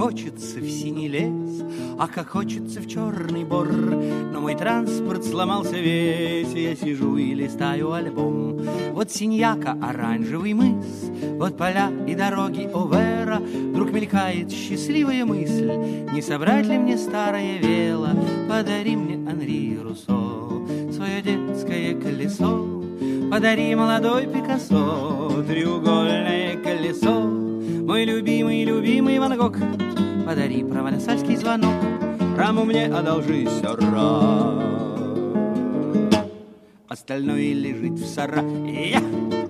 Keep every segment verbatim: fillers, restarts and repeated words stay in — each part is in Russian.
хочется в синий лес, ах, как хочется в черный бор. Но мой транспорт сломался весь, и я сижу и листаю альбом. Вот Синьяка, оранжевый мыс, вот поля и дороги Овера. Вдруг мелькает счастливая мысль, не собрать ли мне старое вело? Подари мне, Анри Руссо, свое детское колесо. Подари, молодой Пикассо, треугольное колесо. Мой любимый, любимый Ван Гог, подари провансальский звонок. Раму мне одолжи, сёра, остальное лежит в сарае.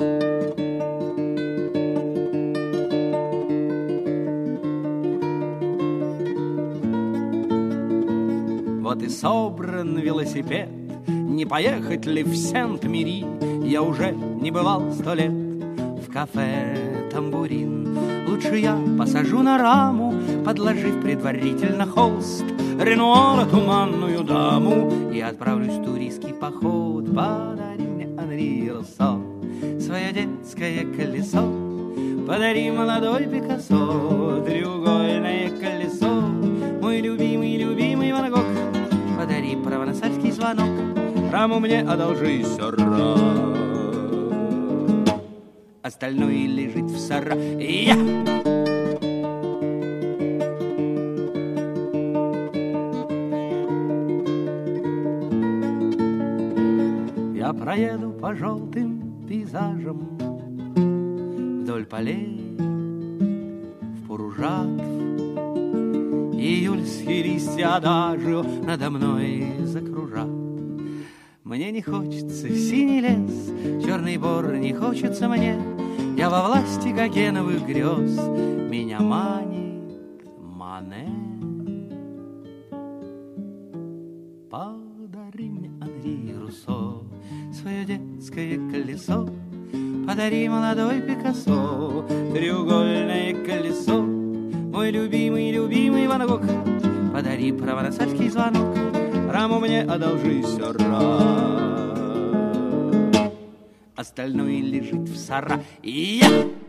Вот и собран велосипед, не поехать ли в Сент-Мири? Я уже не бывал сто лет в кафе «Тамбурин». Лучше я посажу на раму, подложив предварительно холст Ренуара туманную даму, и отправлюсь в туристский поход. Подари мне, Анри Руссо, свое детское колесо. Подари, молодой Пикассо, треугольное колесо. Мой любимый, любимый Ван Гог, подари провансальский звонок. Раму мне одолжи, сёра, остальное лежит в сарае. Я проеду по желтым пейзажам вдоль полей в Пуружат. Июльские листья адажио надо мной закружат. Мне не хочется в синий лес, черный бор не хочется мне. Я во власти гогеновых грез, меня манит Мане. Подари мне, Анри Руссо, свое детское колесо. Подари, молодой Пикассо, треугольное колесо. Мой любимый, любимый Ван Гог, подари провансальский звонок. Раму мне одолжи, сёра, остальное лежит в сарае.